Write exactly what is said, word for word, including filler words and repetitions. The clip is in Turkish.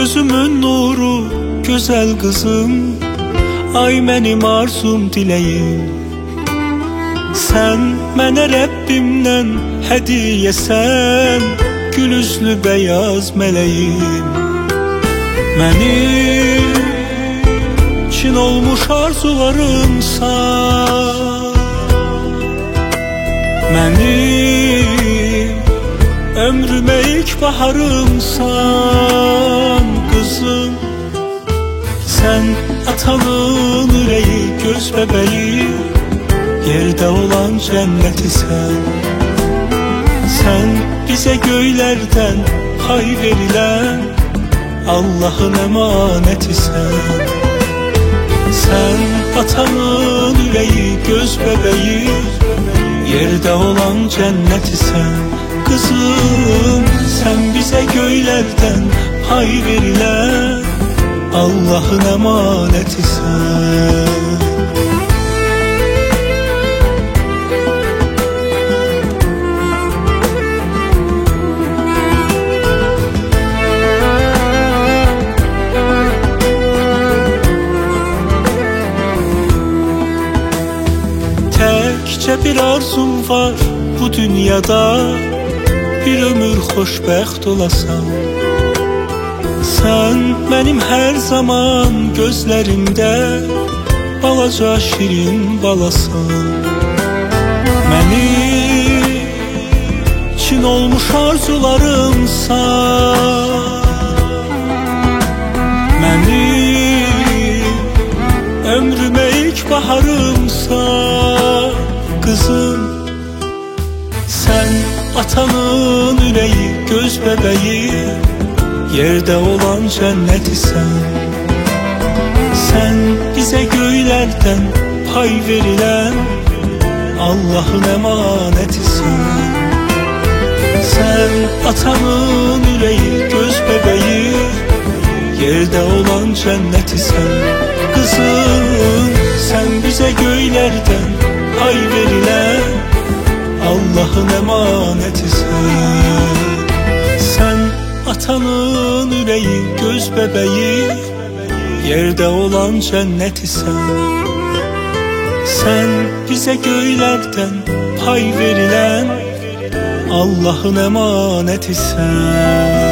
gözümün nuru, güzel kızım. Ay benim arzum, dileyim. Sen mənə Rəbbimdən hədiyəsən, gül üzlü beyaz meleğim. Mənim çin olmuş arzularımsan, mənim ömrümə ilk baharımsan kızım. Sen atanın yüreği, göz bebeği, yerde olan cenneti sen. Sen bize göylerden pay verilen Allah'ın emaneti sen. Sen atanın yüreği, göz bebeği, yerde olan cenneti sen. Kızım sen bize göylerden pay verilen Allah'ın emaneti sen. Təkcə bir arzum var bu dünyada, bir ömür xoşbəxt olasan. Sen benim her zaman gözlerimde, balaca şirin balasan. Benim çin olmuş arzularımsan, benim ömrüme ilk baharımsan kızım. Sen atanın yüreği, göz bebeği, yerde olan cenneti sen. Sen bize göylerden pay verilen Allah'ın emaneti sen. Sen atanın yüreği, göz bebeği, yerde olan cenneti sen. Kızım sen bize göylerden pay verilen Allah'ın emaneti sen. Sen atanın yüreği, göz bebeği, yerde olan cenneti sen. Sen bize göylerden pay verilen Allah'ın emaneti sen.